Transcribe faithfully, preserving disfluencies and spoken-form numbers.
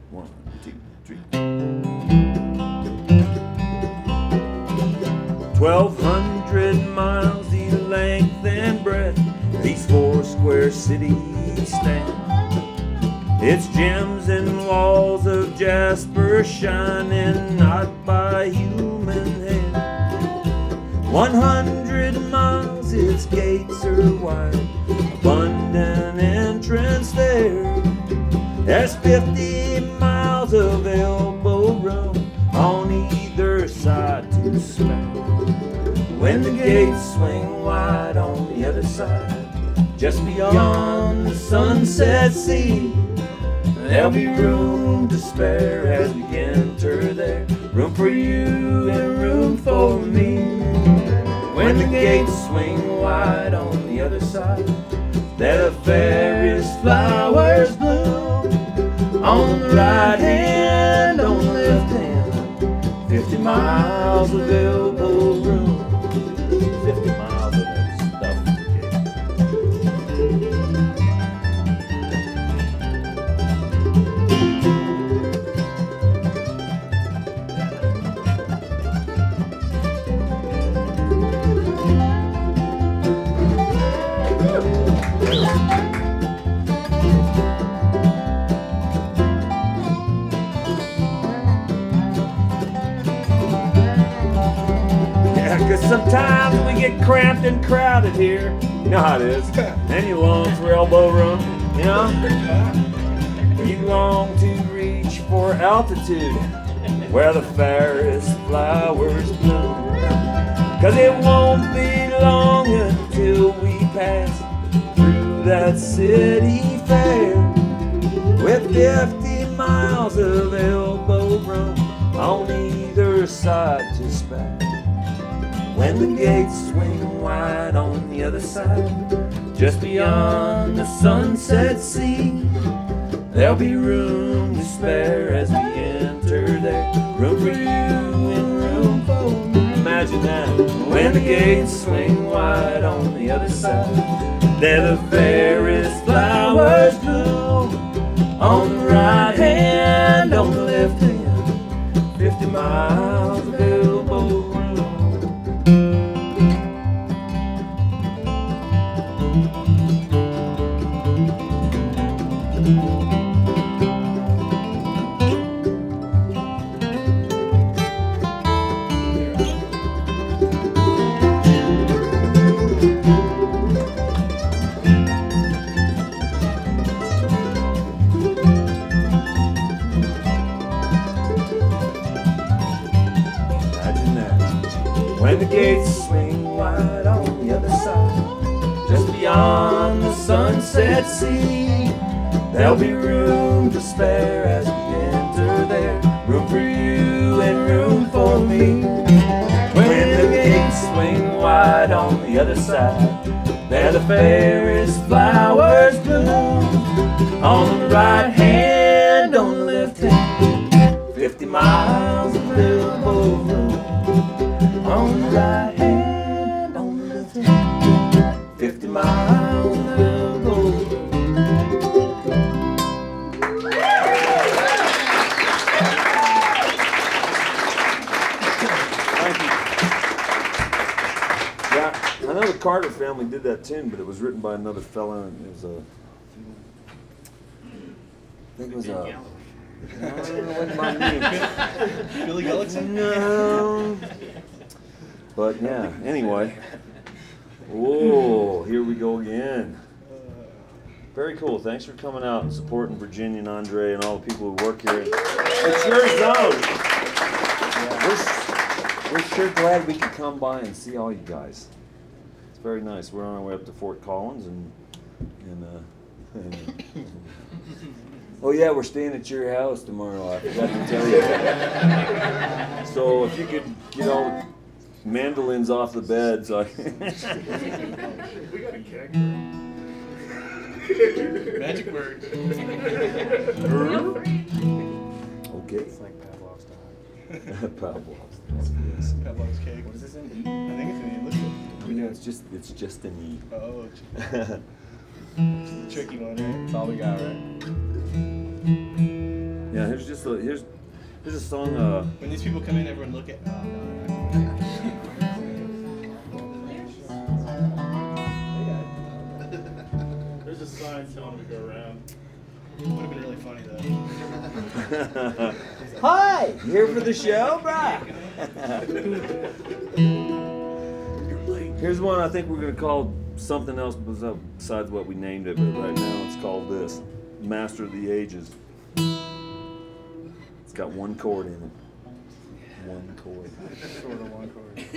One, two, three. Twelve hundred miles the length and breadth these four square cities stand. Its gems and walls of jasper shining not by human hand. One hundred miles its gates are wide, abundant entrance there. There's fifty miles of elbow room on either side to spare. When the gates swing wide on the other side, just beyond the sunset sea, there'll be room to spare as we enter there. Room for you and room for me. When the gates swing wide on the other side, there the fairest flowers bloom. On the right hand, on the left hand, fifty miles of elbow room. Fifty miles of that stuff. Sometimes we get cramped and crowded here. You know how it is. And you long for elbow room, you know? You long to reach for altitude where the fairest flowers bloom. Cause it won't be long until we pass through that city fair with fifty miles of elbow room on either side to spare. When the gates swing wide on the other side, just beyond the sunset sea, there'll be room to spare as we enter there. Room for you and room for me. Imagine that. When the gates swing wide on the other side, there the fairest flowers bloom. On the right hand, on the left hand, fifty miles of elbow room. When the gates swing wide on the other side, just beyond the sunset sea, there'll be room to spare as we enter there. Room for you and room for me. When the gates swing wide on the other side, there the fairest flowers bloom. On the right hand, on the left hand, fifty miles of elbow room. On the right hand, on the left hand, fifty miles of elbow room. Thank you. Yeah, I know the Carter family did that tune, but it was written by another fella, and it was a, I think it was a, no, it wasn't by me. Billy Gullickson? No. But yeah, anyway. Whoa, here we go again. Very cool. Thanks for coming out and supporting Virginia and Andre and all the people who work here. It's your zone. We're, we're sure glad we could come by and see all you guys. It's very nice. We're on our way up to Fort Collins and and uh, and, oh yeah, we're staying at your house tomorrow. I forgot to tell you. So if you could, you know, mandolins off the bed, so I We got a keg. Magic word. Okay. It's like Pavlov's dog. Pavlov's. Yes. Pavlov's cake. What is this in E? I think it's an E. Looks like. Yeah, it's just it's just an E. Oh, it's a tricky one, right? That's all we got, right? Yeah, here's just a here's here's a song. Uh, When these people come in, everyone look at. Oh, no, no. There's a sign telling them to go around. Would have been really funny though. Hi, here for the show, Brian. Here's one I think we're gonna call something else besides what we named it, but right now it's called this, Master of the Ages. It's got one chord in it. One chord. Short of one chord.